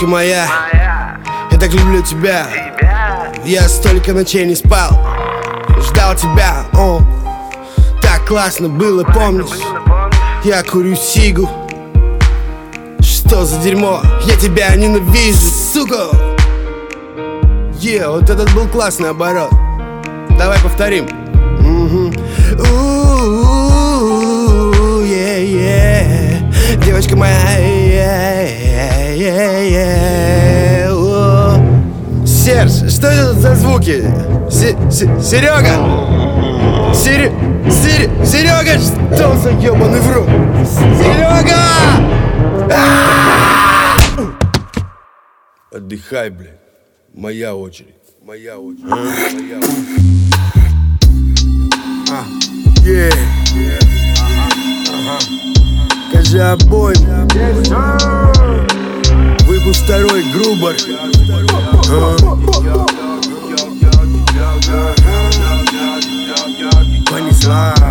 Девочка моя, я так люблю тебя. Я столько ночей не спал, ждал тебя, так классно было, помнишь? Я курю сигу. Что за дерьмо? Я тебя ненавижу, сука! Вот этот был классный оборот. Давай повторим. Девочка моя, Серж, что это за звуки? Серега! Серега, что за ебаный в рот? Серега! Отдыхай, блядь. Моя очередь. Моя очередь. Моя очередь. Скажи обоим. Выпуск второй, Грубер. Понесла.